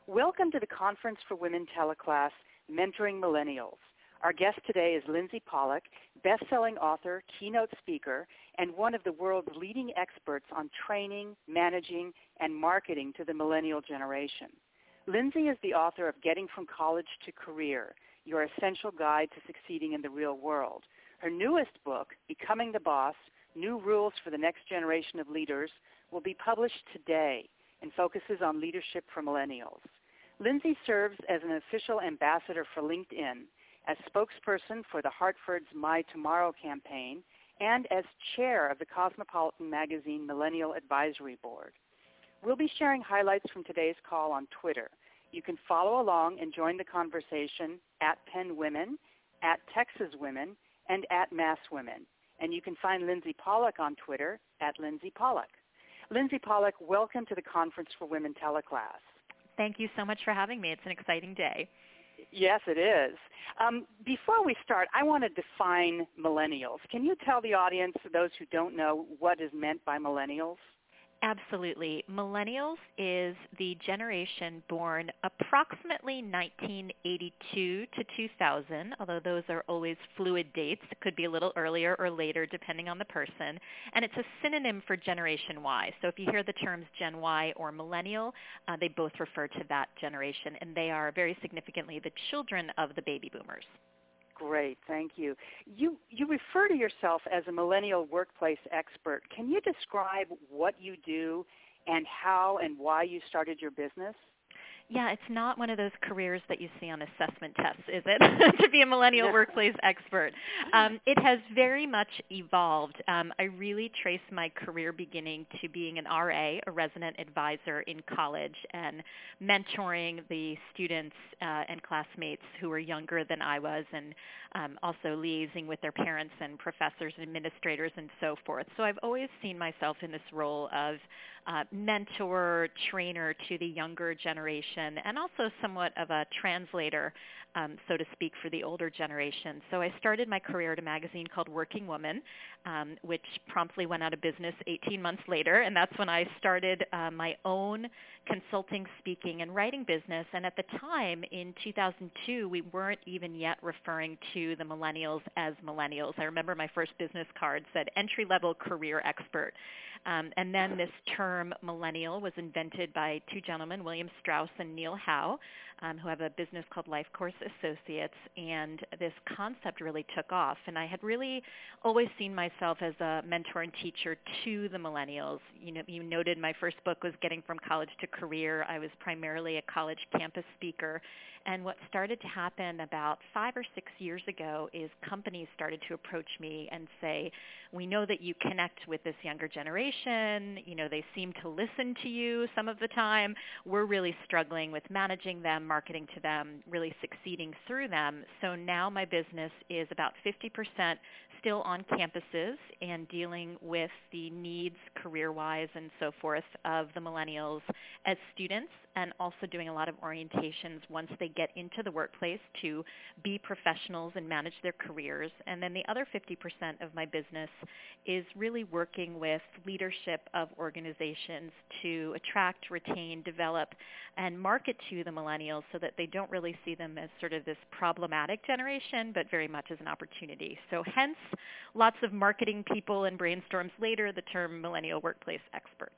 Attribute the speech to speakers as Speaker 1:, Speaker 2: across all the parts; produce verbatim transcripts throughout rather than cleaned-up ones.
Speaker 1: Welcome to the Conference for Women teleclass, Mentoring Millennials. Our guest today is Lindsay Pollack, best-selling author, keynote speaker, and one of the world's leading experts on training, managing, and marketing to the millennial generation. Lindsay is the author of Getting from College to Career, Your Essential Guide to Succeeding in the Real World. Her newest book, Becoming the Boss, New Rules for the Next Generation of Leaders, will be published today and focuses on leadership for millennials. Lindsay serves as an official ambassador for LinkedIn, as spokesperson for the Hartford's My Tomorrow campaign, and as chair of the Cosmopolitan Magazine Millennial Advisory Board. We'll be sharing highlights from today's call on Twitter. You can follow along and join the conversation at Penn Women, at Texas Women, and at Mass Women. And you can find Lindsay Pollack on Twitter at Lindsay Pollack. Lindsay Pollack, welcome to the Conference for Women teleclass.
Speaker 2: Thank you so much for having me. It's an exciting day.
Speaker 1: Yes, it is. Um, before we start, I want to define millennials. Can you tell the audience, those who don't know, what is meant by millennials?
Speaker 2: Absolutely. Millennials is the generation born approximately nineteen eighty-two to two thousand, although those are always fluid dates. It could be a little earlier or later depending on the person. And it's a synonym for Generation Y. So if you hear the terms Gen Y or millennial, uh, they both refer to that generation, and they are very significantly the children of the baby boomers.
Speaker 1: Great, thank you. You you refer to yourself as a millennial workplace expert. Can you describe what you do and how and why you started your business?
Speaker 2: Yeah, it's not one of those careers that you see on assessment tests, is it, to be a millennial workplace expert? Um, it has very much evolved. Um, I really trace my career beginning to being an R A, a resident advisor in college, and mentoring the students uh, and classmates who were younger than I was, and um, also liaising with their parents and professors and administrators and so forth. So I've always seen myself in this role of uh, mentor, trainer to the younger generation, and also somewhat of a translator, um, so to speak, for the older generation. So I started my career at a magazine called Working Woman, um, which promptly went out of business eighteen months later, and that's when I started uh, my own consulting, speaking, and writing business. And at the time, in two thousand two, we weren't even yet referring to the millennials as millennials. I remember my first business card said entry-level career expert. Um, and then this term millennial was invented by two gentlemen, William Strauss and Neil Howe, um, who have a business called Life Course Associates, and this concept really took off. And I had really always seen myself as a mentor and teacher to the millennials. You know, you noted my first book was Getting from College to Career. I was primarily a college campus speaker. And what started to happen about five or six years ago is companies started to approach me and say, we know that you connect with this younger generation. You know, they seem to listen to you some of the time. We're really struggling with managing them, marketing to them, really succeeding through them. So now my business is about fifty percent still on campuses and dealing with the needs career-wise and so forth of the millennials as students, and also doing a lot of orientations once they get into the workplace to be professionals and manage their careers. And then the other fifty percent of my business is really working with leadership of organizations to attract, retain, develop, and market to the millennials so that they don't really see them as sort of this problematic generation, but very much as an opportunity. So hence, lots of marketing people and brainstorms later, the term millennial workplace expert.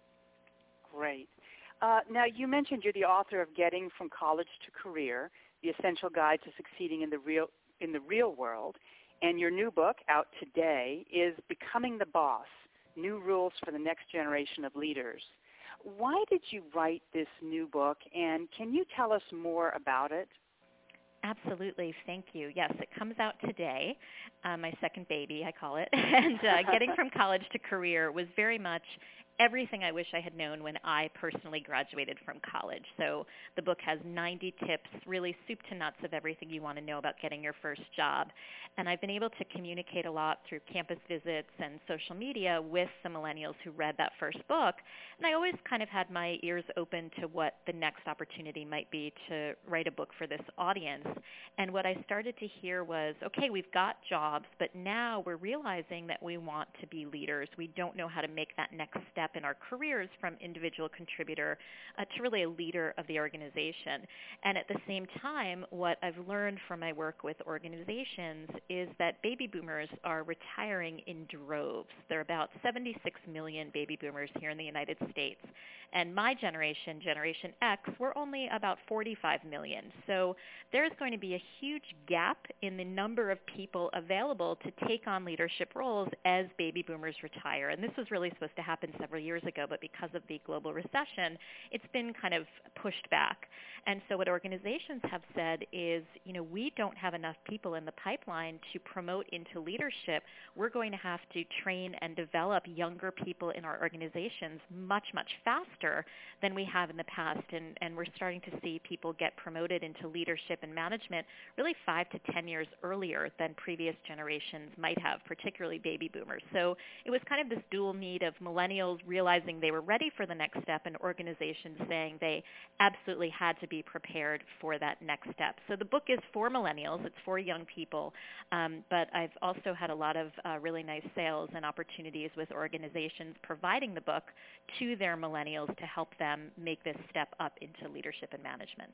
Speaker 1: Great. Uh, now, you mentioned you're the author of Getting from College to Career, The Essential Guide to Succeeding in the Real, in the Real World, and your new book, out today, is Becoming the Boss, New Rules for the Next Generation of Leaders. Why did you write this new book, and can you tell us more about it?
Speaker 2: Absolutely. Thank you. Yes, it comes out today, uh, my second baby, I call it. And uh, Getting from College to Career was very much everything I wish I had known when I personally graduated from college. So the book has ninety tips, really soup to nuts of everything you want to know about getting your first job. And I've been able to communicate a lot through campus visits and social media with the millennials who read that first book. And I always kind of had my ears open to what the next opportunity might be to write a book for this audience. And what I started to hear was, okay, we've got jobs, but now we're realizing that we want to be leaders. We don't know how to make that next step step in our careers from individual contributor uh, to really a leader of the organization. And at the same time, what I've learned from my work with organizations is that baby boomers are retiring in droves. There are about seventy-six million baby boomers here in the United States. And my generation, Generation X, we're only about forty-five million. So there's going to be a huge gap in the number of people available to take on leadership roles as baby boomers retire. And this was really supposed to happen several years ago, but because of the global recession, it's been kind of pushed back. And so what organizations have said is, you know, we don't have enough people in the pipeline to promote into leadership. We're going to have to train and develop younger people in our organizations much, much faster than we have in the past. And, and we're starting to see people get promoted into leadership and management really five to ten years earlier than previous generations might have, particularly baby boomers. So it was kind of this dual need of millennials realizing they were ready for the next step and organizations saying they absolutely had to be prepared for that next step. So the book is for millennials. It's for young people. Um, but I've also had a lot of uh, really nice sales and opportunities with organizations providing the book to their millennials to help them make this step up into leadership and management.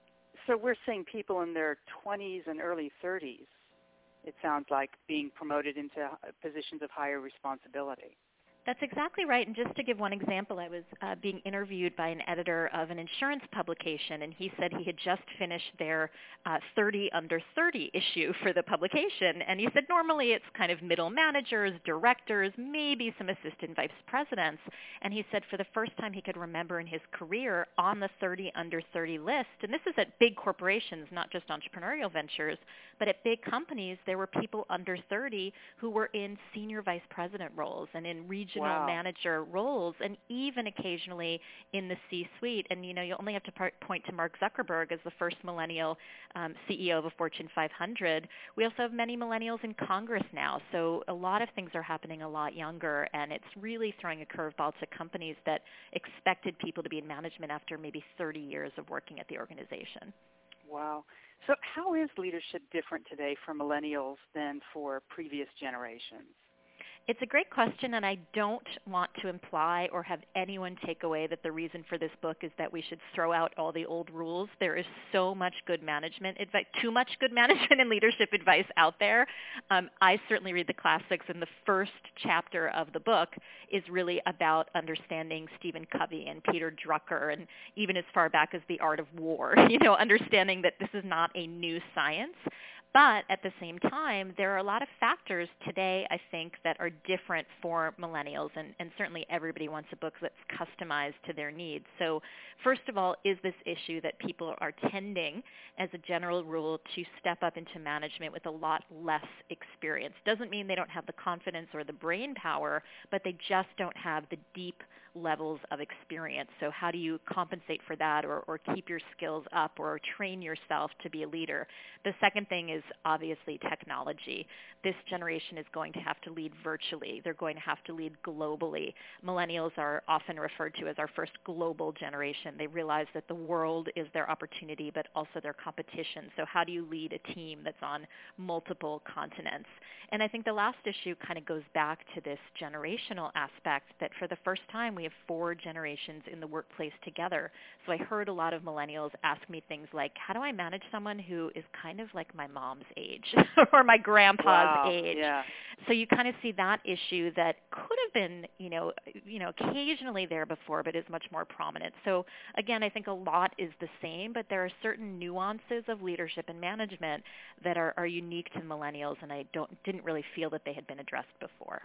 Speaker 1: So we're seeing people in their twenties and early thirties, it sounds like, being promoted into positions of higher responsibility.
Speaker 2: That's exactly right. And just to give one example, I was uh, being interviewed by an editor of an insurance publication, and he said he had just finished their uh, thirty under thirty issue for the publication. And he said normally it's kind of middle managers, directors, maybe some assistant vice presidents. And he said for the first time he could remember in his career on the thirty under thirty list, and this is at big corporations, not just entrepreneurial ventures, but at big companies, there were people under thirty who were in senior vice president roles and in regional
Speaker 1: Wow.
Speaker 2: manager roles, and even occasionally in the C-suite. And, you know, you only have to part, point to Mark Zuckerberg as the first millennial um, C E O of a Fortune five hundred. We also have many millennials in Congress now. So a lot of things are happening a lot younger, and it's really throwing a curveball to companies that expected people to be in management after maybe thirty years of working at the organization.
Speaker 1: Wow. So how is leadership different today for millennials than for previous generations?
Speaker 2: It's a great question, and I don't want to imply or have anyone take away that the reason for this book is that we should throw out all the old rules. There is so much good management advice, too much good management and leadership advice out there. Um, I certainly read the classics, and the first chapter of the book is really about understanding Stephen Covey and Peter Drucker, and even as far back as The Art of War, you know, understanding that this is not a new science. But at the same time, there are a lot of factors today, I think, that are different for millennials, and, and certainly everybody wants a book that's customized to their needs. So first of all, is this issue that people are tending, as a general rule, to step up into management with a lot less experience. Doesn't mean they don't have the confidence or the brain power, but they just don't have the deep levels of experience. So how do you compensate for that, or, or keep your skills up, or train yourself to be a leader? The second thing is obviously technology. This generation is going to have to lead virtually. They're going to have to lead globally. Millennials are often referred to as our first global generation. They realize that the world is their opportunity, but also their competition. So how do you lead a team that's on multiple continents? And I think the last issue kind of goes back to this generational aspect, that for the first time we have four generations in the workplace together. So I heard a lot of millennials ask me things like, how do I manage someone who is kind of like my mom's age or my grandpa's
Speaker 1: wow.
Speaker 2: age?
Speaker 1: Yeah.
Speaker 2: So you kind of see that issue that could have been, you know, you know, occasionally there before, but is much more prominent. So again, I think a lot is the same, but there are certain nuances of leadership and management that are, are unique to millennials, and I don't didn't really feel that they had been addressed before.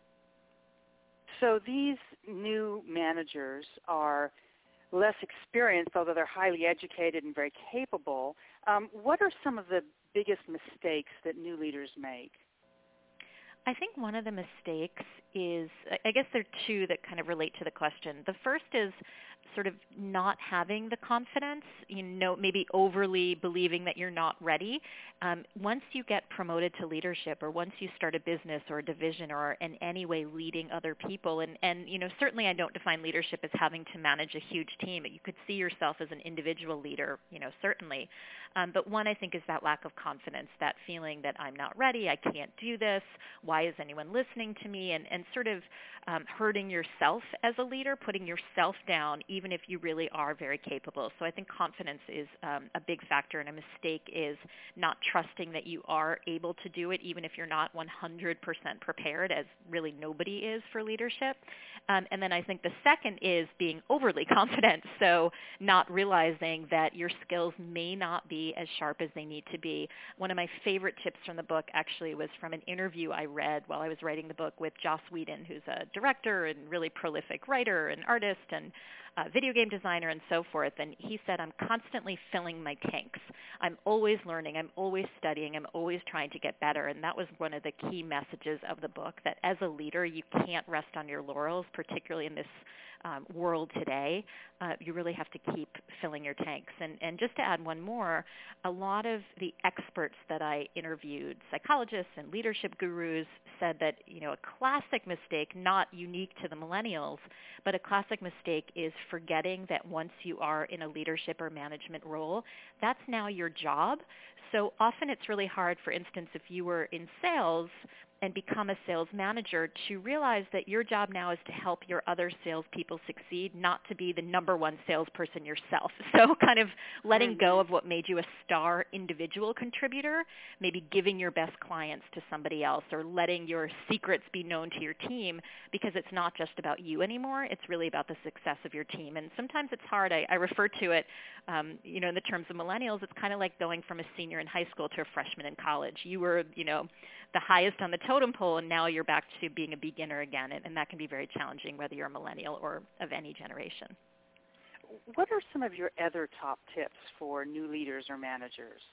Speaker 1: So these new managers are less experienced, although they're highly educated and very capable. Um, what are some of the biggest mistakes that new leaders make?
Speaker 2: I think one of the mistakes is, I guess there are two that kind of relate to the question. The first is sort of not having the confidence, you know, maybe overly believing that you're not ready. Um, once you get promoted to leadership, or once you start a business or a division, or in any way leading other people, and, and you know, certainly I don't define leadership as having to manage a huge team. You could see yourself as an individual leader, you know, certainly. Um, but one, I think, is that lack of confidence, that feeling that I'm not ready, I can't do this, why is anyone listening to me, and, and sort of um, hurting yourself as a leader, putting yourself down, even if you really are very capable. So I think confidence is um, a big factor, and a mistake is not trusting that you are able to do it, even if you're not one hundred percent prepared, as really nobody is for leadership. Um, and then I think the second is being overly confident, so not realizing that your skills may not be as sharp as they need to be. One of my favorite tips from the book actually was from an interview I read while I was writing the book with Joss Whedon, who's a director and really prolific writer and artist and uh, video game designer and so forth. And he said, I'm constantly filling my tanks. I'm always learning. I'm always studying. I'm always trying to get better. And that was one of the key messages of the book, that as a leader, you can't rest on your laurels, particularly in this um, world today. Uh, you really have to keep filling your tanks. And, and just to add one more, a lot of the experts that I interviewed, psychologists and leadership gurus, said that, you know, a classic mistake, not unique to the millennials, but a classic mistake is forgetting that once you are in a leadership or management role, that's now your job. So often it's really hard, for instance, if you were in sales and become a sales manager, to realize that your job now is to help your other salespeople succeed, not to be the number one salesperson yourself. So kind of letting mm-hmm. go of what made you a star individual contributor, maybe giving your best clients to somebody else, or letting your secrets be known to your team, because it's not just about you anymore. It's really about the success of your team. And sometimes it's hard. I, I refer to it, um, you know, in the terms of millennials, it's kind of like going from a senior in high school to a freshman in college. You were, you know, the highest on the totem pole, and now you're back to being a beginner again, and, and that can be very challenging, whether you're a millennial or of any generation.
Speaker 1: What are some of your other top tips for new leaders or managers?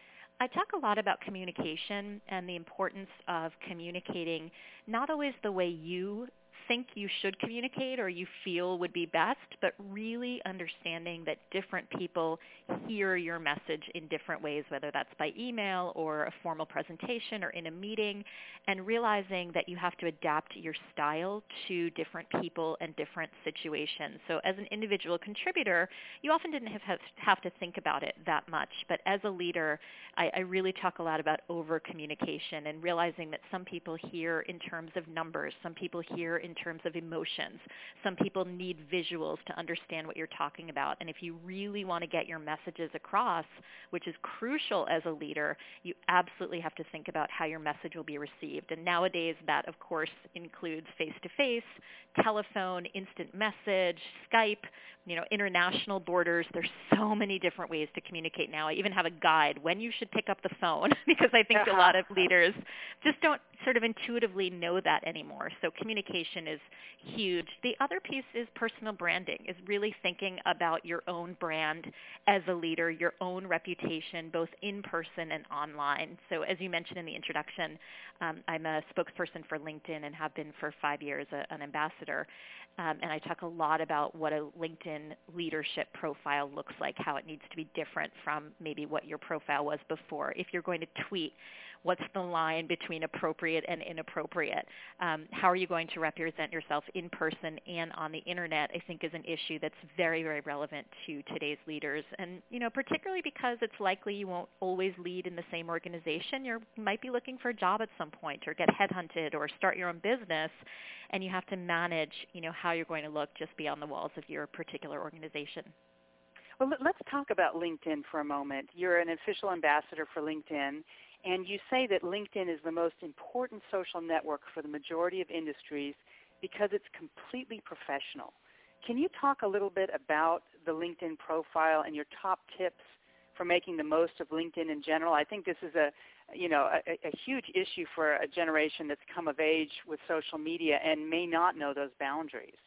Speaker 2: I talk a lot about communication and the importance of communicating not always the way you think you should communicate or you feel would be best, but really understanding that different people hear your message in different ways, whether that's by email or a formal presentation or in a meeting, and realizing that you have to adapt your style to different people and different situations. So as an individual contributor, you often didn't have, have to think about it that much, but as a leader, I, I really talk a lot about over-communication and realizing that some people hear in terms of numbers, some people hear in terms of emotions. Some people need visuals to understand what you're talking about. And if you really want to get your messages across, which is crucial as a leader, you absolutely have to think about how your message will be received. And nowadays that, of course, includes face-to-face, telephone, instant message, Skype, you know, international borders. There's so many different ways to communicate now. I even have a guide when you should pick up the phone, because I think a lot of leaders just don't sort of intuitively know that anymore. So communication is huge. The other piece is personal branding, is really thinking about your own brand as a leader, your own reputation, both in person and online. So as you mentioned in the introduction, um, I'm a spokesperson for LinkedIn and have been for five years, a, an ambassador. Um, and I talk a lot about what a LinkedIn leadership profile looks like, how it needs to be different from maybe what your profile was before. If you're going to tweet, what's the line between appropriate and inappropriate? Um, how are you going to represent yourself in person and on the internet, I think is an issue that's very, very relevant to today's leaders. And, you know, particularly because it's likely you won't always lead in the same organization. You're, you might be looking for a job at some point or get headhunted or start your own business. And you have to manage, you know, how you're going to look just beyond the walls of your particular organization.
Speaker 1: Well, let's talk about LinkedIn for a moment. You're an official ambassador for LinkedIn, and you say that LinkedIn is the most important social network for the majority of industries because it's completely professional. Can you talk a little bit about the LinkedIn profile and your top tips for making the most of LinkedIn in general? I think this is a, you know, a, a huge issue for a generation that's come of age with social media and may not know those boundaries.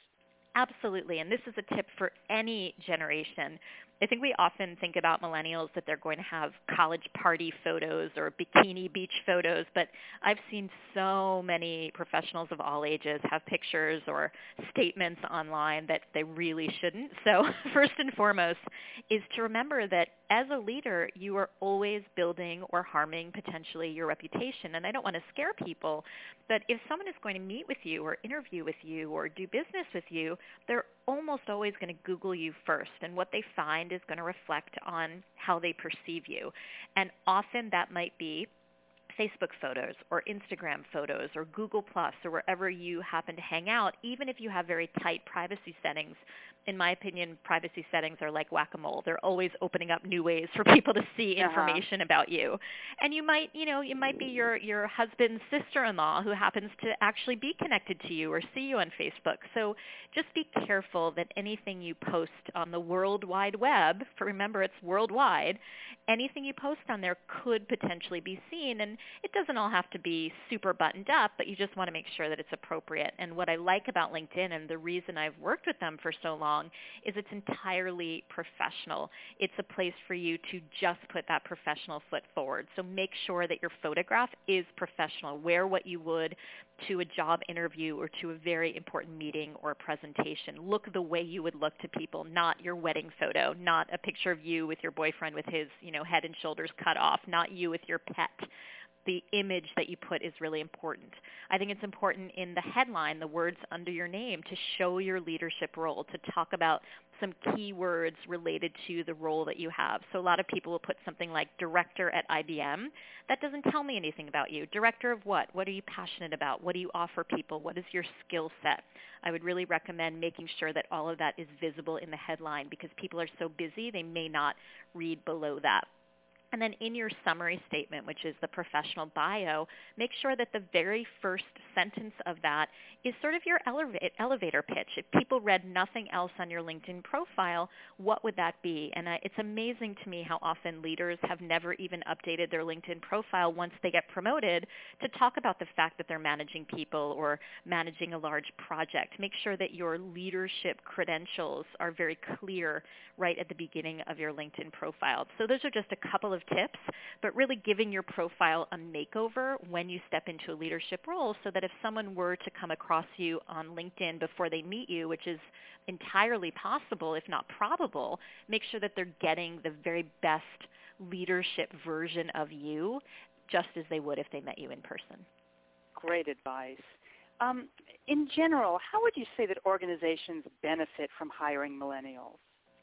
Speaker 2: Absolutely, and this is a tip for any generation. I think we often think about millennials that they're going to have college party photos or bikini beach photos, but I've seen so many professionals of all ages have pictures or statements online that they really shouldn't. So first and foremost is to remember that as a leader, you are always building or harming potentially your reputation. And I don't want to scare people, but if someone is going to meet with you or interview with you or do business with you, they're almost always going to Google you first. And what they find is going to reflect on how they perceive you. And often that might be Facebook photos or Instagram photos or Google Plus or wherever you happen to hang out, even if you have very tight privacy settings. In my opinion, privacy settings are like whack-a-mole. They're always opening up new ways for people to see information uh-huh. about you. And you might, you know, you might be your, your husband's sister-in-law who happens to actually be connected to you or see you on Facebook. So just be careful that anything you post on the World Wide Web, for remember it's worldwide, anything you post on there could potentially be seen. And it doesn't all have to be super buttoned up, but you just want to make sure that it's appropriate. And what I like about LinkedIn and the reason I've worked with them for so long is it's entirely professional. It's a place for you to just put that professional foot forward. So make sure that your photograph is professional. Wear what you would to a job interview or to a very important meeting or presentation. Look the way you would look to people, not your wedding photo, not a picture of you with your boyfriend with his, you know, head and shoulders cut off, not you with your pet. The image that you put is really important. I think it's important in the headline, the words under your name, to show your leadership role, to talk about some key words related to the role that you have. So a lot of people will put something like director at I B M. That doesn't tell me anything about you. Director of what? What are you passionate about? What do you offer people? What is your skill set? I would really recommend making sure that all of that is visible in the headline because people are so busy they may not read below that. And then in your summary statement, which is the professional bio, make sure that the very first sentence of that is sort of your eleva- elevator pitch. If people read nothing else on your LinkedIn profile, what would that be? And uh, it's amazing to me how often leaders have never even updated their LinkedIn profile once they get promoted to talk about the fact that they're managing people or managing a large project. Make sure that your leadership credentials are very clear right at the beginning of your LinkedIn profile. So those are just a couple of tips, but really giving your profile a makeover when you step into a leadership role so that if someone were to come across you on LinkedIn before they meet you, which is entirely possible, if not probable, make sure that they're getting the very best leadership version of you just as they would if they met you in person.
Speaker 1: Great advice. Um, in general, how would you say that organizations benefit from hiring millennials?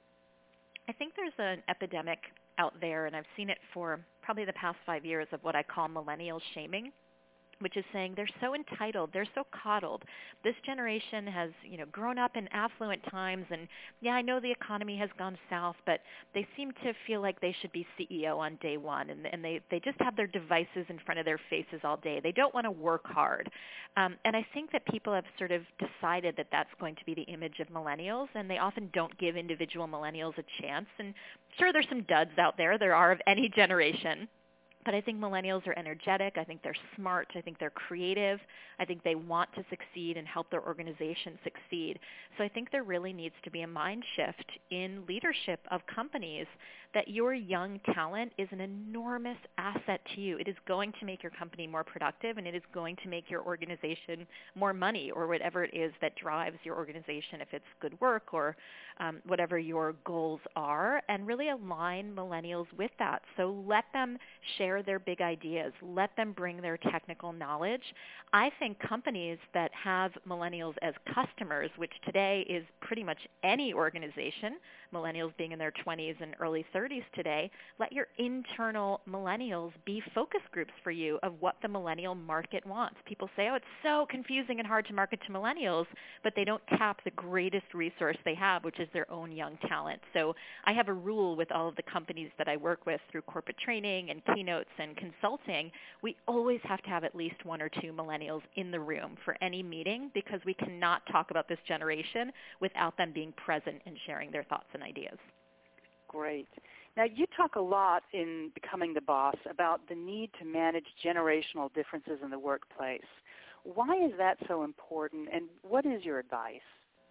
Speaker 2: I think there's an epidemic out there, and I've seen it for probably the past five years of what I call millennial shaming, which is saying they're so entitled, they're so coddled. This generation has, you know, grown up in affluent times, and yeah, I know the economy has gone south, but they seem to feel like they should be C E O on day one, and, and they, they just have their devices in front of their faces all day. They don't want to work hard. Um, and I think that people have sort of decided that that's going to be the image of millennials, and they often don't give individual millennials a chance. And sure, there's some duds out there. There are of any generation. But I think millennials are energetic. I think they're smart. I think they're creative. I think they want to succeed and help their organization succeed. So I think there really needs to be a mind shift in leadership of companies that your young talent is an enormous asset to you. It is going to make your company more productive, and it is going to make your organization more money or whatever it is that drives your organization, if it's good work or um, whatever your goals are, and really align millennials with that. So let them share their big ideas. Let them bring their technical knowledge. I think companies that have millennials as customers, which today is pretty much any organization, millennials being in their twenties and early thirties today, let your internal millennials be focus groups for you of what the millennial market wants. People say, oh, it's so confusing and hard to market to millennials, but they don't tap the greatest resource they have, which is their own young talent. So I have a rule with all of the companies that I work with through corporate training and keynotes and consulting. We always have to have at least one or two millennials in the room for any meeting because we cannot talk about this generation without them being present and sharing their thoughts and ideas.
Speaker 1: Great. Now, you talk a lot in Becoming the Boss about the need to manage generational differences in the workplace. Why is that so important, and what is your advice?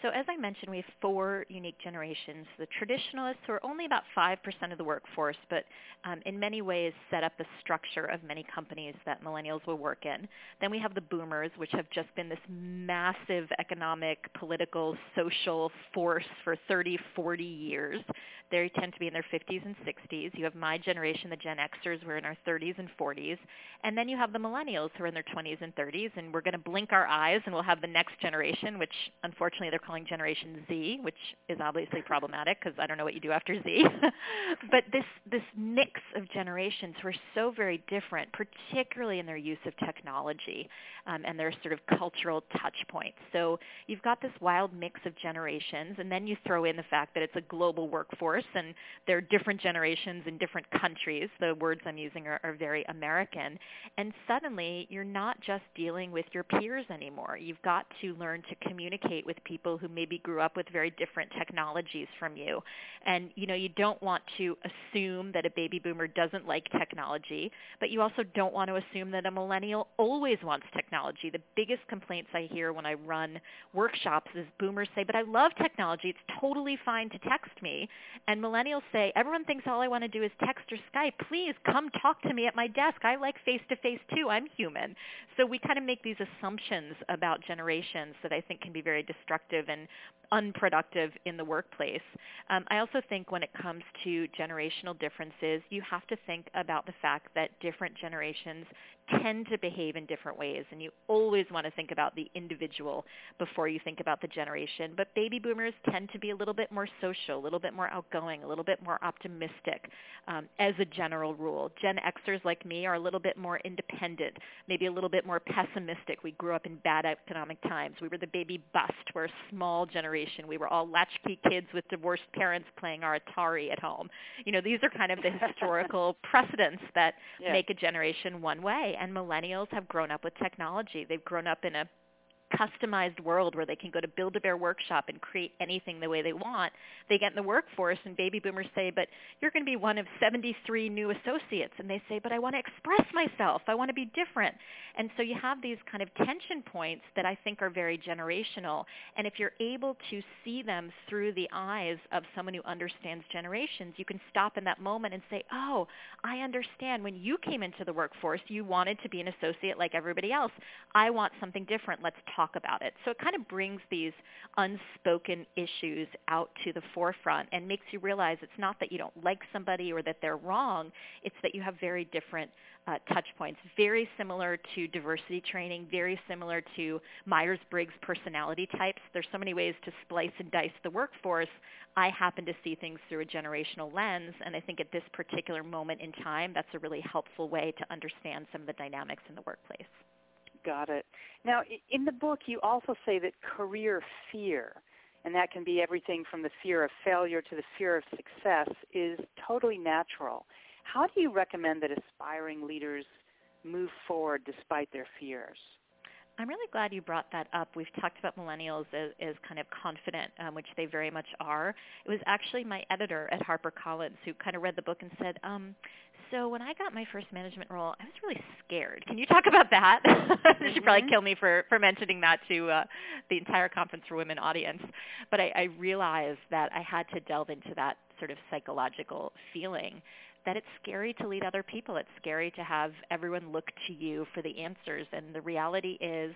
Speaker 2: So as I mentioned, we have four unique generations. The traditionalists, who are only about five percent of the workforce, but um, in many ways set up the structure of many companies that millennials will work in. Then we have the boomers, which have just been this massive economic, political, social force for thirty, forty years. They tend to be in their fifties and sixties. You have my generation, the Gen Xers, we're in our thirties and forties. And then you have the millennials, who are in their twenties and thirties, and we're going to blink our eyes and we'll have the next generation, which unfortunately they're calling Generation Z, which is obviously problematic because I don't know what you do after Z. But this, this mix of generations who are so very different, particularly in their use of technology um, and their sort of cultural touch points. So you've got this wild mix of generations, and then you throw in the fact that it's a global workforce and there are different generations in different countries. The words I'm using are, are very American. And suddenly you're not just dealing with your peers anymore. You've got to learn to communicate with people who maybe grew up with very different technologies from you. And you know, you don't want to assume that a baby boomer doesn't like technology, but you also don't want to assume that a millennial always wants technology. The biggest complaints I hear when I run workshops is boomers say, but I love technology. It's totally fine to text me. And millennials say, everyone thinks all I want to do is text or Skype. Please come talk to me at my desk. I like face-to-face too. I'm human. So we kind of make these assumptions about generations that I think can be very destructive and unproductive in the workplace. Um, I also think when it comes to generational differences, you have to think about the fact that different generations tend to behave in different ways, and you always want to think about the individual before you think about the generation. But baby boomers tend to be a little bit more social, a little bit more outgoing, a little bit more optimistic um, as a general rule. Gen Xers like me are a little bit more independent, maybe a little bit more pessimistic. We grew up in bad economic times. We were the baby bust. We're a small generation. We were all latchkey kids with divorced parents playing our Atari at home. You know, these are kind of the historical precedents that yeah. make a generation one way. And millennials have grown up with technology. They've grown up in a customized world where they can go to Build-A-Bear Workshop and create anything the way they want. They get in the workforce and baby boomers say, but you're going to be one of seventy-three new associates. And they say, but I want to express myself. I want to be different. And so you have these kind of tension points that I think are very generational. And if you're able to see them through the eyes of someone who understands generations, you can stop in that moment and say, oh, I understand. When you came into the workforce, you wanted to be an associate like everybody else. I want something different. Let's talk about it. So it kind of brings these unspoken issues out to the forefront and makes you realize it's not that you don't like somebody or that they're wrong. It's that you have very different uh, touch points, very similar to diversity training, very similar to Myers-Briggs personality types. There's so many ways to splice and dice the workforce. I happen to see things through a generational lens, and I think at this particular moment in time, that's a really helpful way to understand some of the dynamics in the workplace.
Speaker 1: Got it. Now, in the book, you also say that career fear, and that can be everything from the fear of failure to the fear of success, is totally natural. How do you recommend that aspiring leaders move forward despite their fears?
Speaker 2: I'm really glad you brought that up. We've talked about millennials as, as kind of confident, um, which they very much are. It was actually my editor at HarperCollins who kind of read the book and said, um, so when I got my first management role, I was really scared. Can you talk about that? Mm-hmm. She'd probably kill me for, for mentioning that to uh, the entire Conference for Women audience. But I, I realized that I had to delve into that sort of psychological feeling that it's scary to lead other people. It's scary to have everyone look to you for the answers. And the reality is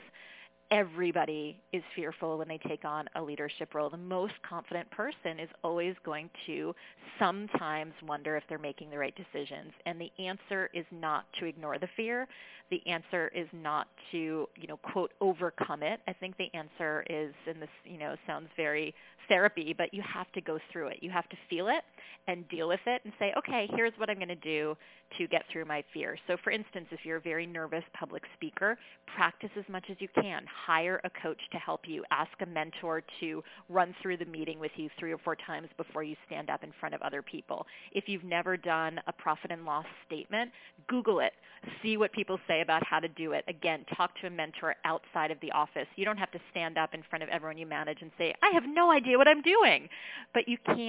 Speaker 2: everybody is fearful when they take on a leadership role. The most confident person is always going to sometimes wonder if they're making the right decisions. And the answer is not to ignore the fear. The answer is not to, you know, quote, overcome it. I think the answer is, and this, you know, sounds very therapy, but you have to go through it. You have to feel it and deal with it and say, okay, here's what I'm going to do to get through my fear. So for instance, if you're a very nervous public speaker, practice as much as you can. Hire a coach to help you. Ask a mentor to run through the meeting with you three or four times before you stand up in front of other people. If you've never done a profit and loss statement, Google it. See what people say about how to do it. Again, talk to a mentor outside of the office. You don't have to stand up in front of everyone you manage and say, I have no idea what I'm doing. But you can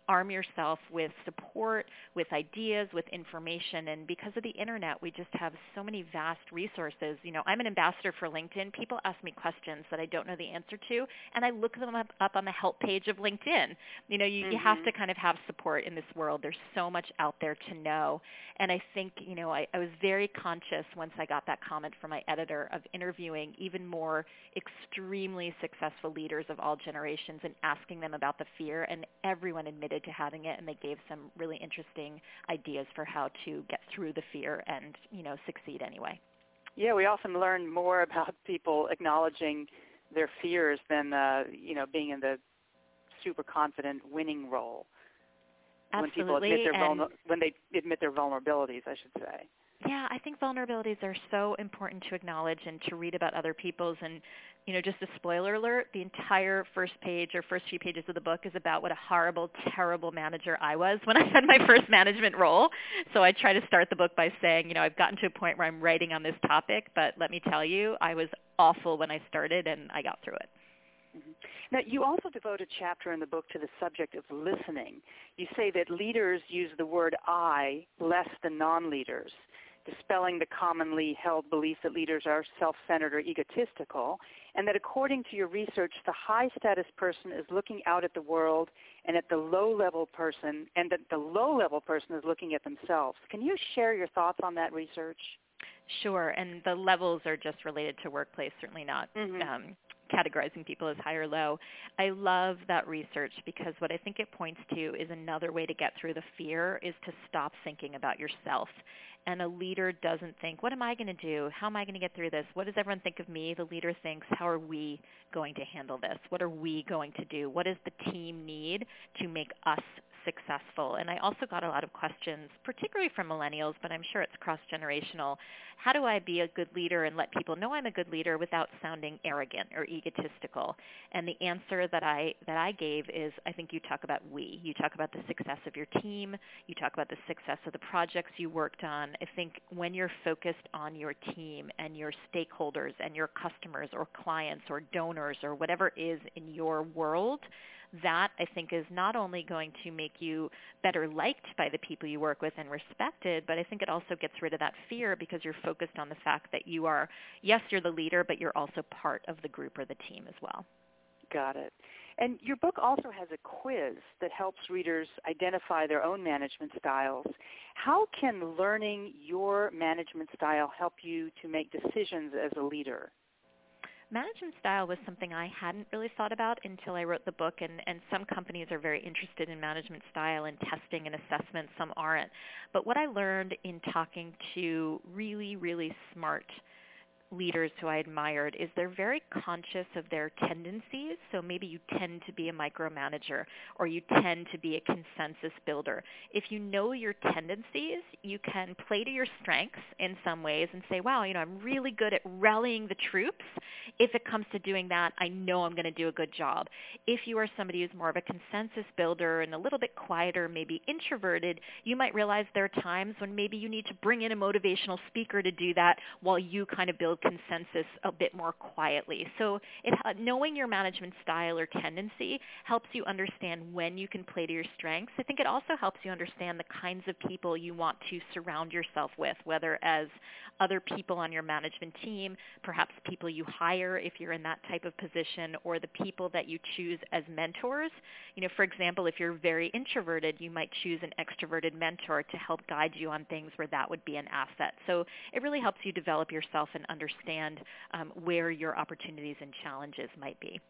Speaker 2: arm yourself with support, with ideas, with information. And because of the internet, we just have so many vast resources. You know, I'm an ambassador for LinkedIn. People ask me questions that I don't know the answer to, and I look them up, up on the help page of LinkedIn. You know, you,
Speaker 1: mm-hmm.
Speaker 2: you have to kind of have support in this world. There's so much out there to know. And I think, you know, I, I was very conscious once I got that comment from my editor of interviewing even more extremely successful leaders of all generations and asking them about the fear, and everyone admitted to having it, and they gave some really interesting ideas for how to get through the fear and, you know, succeed anyway.
Speaker 1: Yeah, we often learn more about people acknowledging their fears than, uh, you know, being in the super confident winning role.
Speaker 2: Absolutely.
Speaker 1: When people admit their vulner- when they admit their vulnerabilities, I should say.
Speaker 2: Yeah, I think vulnerabilities are so important to acknowledge and to read about other people's. And, you know, just a spoiler alert, the entire first page or first few pages of the book is about what a horrible, terrible manager I was when I had my first management role. So I try to start the book by saying, you know, I've gotten to a point where I'm writing on this topic, but let me tell you, I was awful when I started, and I got through it.
Speaker 1: Mm-hmm. Now, you also devote a chapter in the book to the subject of listening. You say that leaders use the word I less than non-leaders, dispelling the commonly held belief that leaders are self-centered or egotistical, and that according to your research, the high-status person is looking out at the world, and at the low-level person, and that the low-level person is looking at themselves. Can you share your thoughts on that research?
Speaker 2: Sure, and the levels are just related to workplace, certainly not
Speaker 1: Mm-hmm.
Speaker 2: um, categorizing people as high or low. I love that research because what I think it points to is another way to get through the fear is to stop thinking about yourself. And a leader doesn't think, what am I going to do? How am I going to get through this? What does everyone think of me? The leader thinks, how are we going to handle this? What are we going to do? What does the team need to make us successful? And I also got a lot of questions, particularly from millennials, but I'm sure it's cross-generational. How do I be a good leader and let people know I'm a good leader without sounding arrogant or egotistical? And the answer that I that I gave is, I think you talk about we. You talk about the success of your team. You talk about the success of the projects you worked on. I think when you're focused on your team and your stakeholders and your customers or clients or donors or whatever is in your world, that I think is not only going to make you better liked by the people you work with and respected, but I think it also gets rid of that fear because you're focused on the fact that you are, yes, you're the leader, but you're also part of the group or the team as well.
Speaker 1: Got it. And your book also has a quiz that helps readers identify their own management styles. How can learning your management style help you to make decisions as a leader?
Speaker 2: Management style was something I hadn't really thought about until I wrote the book, and, and some companies are very interested in management style and testing and assessment, some aren't. But what I learned in talking to really, really smart leaders who I admired is they're very conscious of their tendencies. So maybe you tend to be a micromanager or you tend to be a consensus builder. If you know your tendencies, you can play to your strengths in some ways and say, wow, you know, I'm really good at rallying the troops. If it comes to doing that, I know I'm going to do a good job. If you are somebody who's more of a consensus builder and a little bit quieter, maybe introverted, you might realize there are times when maybe you need to bring in a motivational speaker to do that while you kind of build consensus a bit more quietly. So it, uh, knowing your management style or tendency helps you understand when you can play to your strengths. I think it also helps you understand the kinds of people you want to surround yourself with, whether as other people on your management team, perhaps people you hire if you're in that type of position, or the people that you choose as mentors. You know, for example, if you're very introverted, you might choose an extroverted mentor to help guide you on things where that would be an asset. So it really helps you develop yourself and understand um, where your opportunities and challenges might be.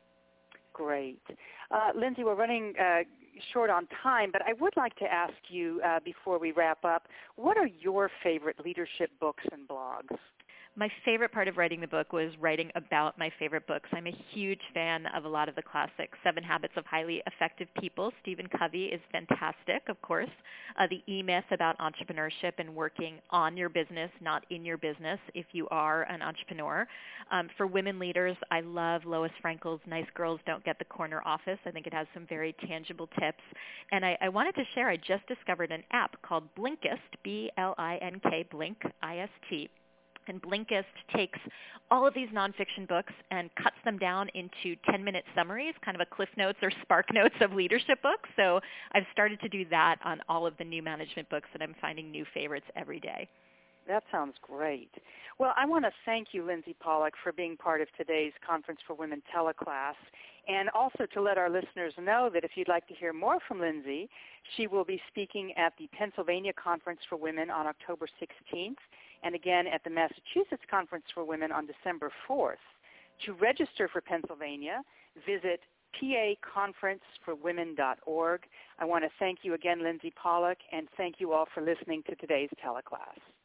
Speaker 1: Great. Uh, Lindsay, we're running uh, short on time, but I would like to ask you uh, before we wrap up, what are your favorite leadership books and blogs?
Speaker 2: My favorite part of writing the book was writing about my favorite books. I'm a huge fan of a lot of the classics. Seven Habits of Highly Effective People. Stephen Covey is fantastic, of course. Uh, the E-Myth about entrepreneurship and working on your business, not in your business, if you are an entrepreneur. Um, for women leaders, I love Lois Frankel's Nice Girls Don't Get the Corner Office. I think it has some very tangible tips. And I, I wanted to share, I just discovered an app called Blinkist, B L I N K, Blink, I S T. And Blinkist takes all of these nonfiction books and cuts them down into ten-minute summaries, kind of a Cliff Notes or Spark Notes of leadership books. So I've started to do that on all of the new management books, and I'm finding new favorites every day.
Speaker 1: That sounds great. Well, I want to thank you, Lindsay Pollack, for being part of today's Conference for Women teleclass, and also to let our listeners know that if you'd like to hear more from Lindsay, she will be speaking at the Pennsylvania Conference for Women on October sixteenth, and again at the Massachusetts Conference for Women on December fourth. To register for Pennsylvania, visit p a conference for women dot org. I want to thank you again, Lindsay Pollack, and thank you all for listening to today's teleclass.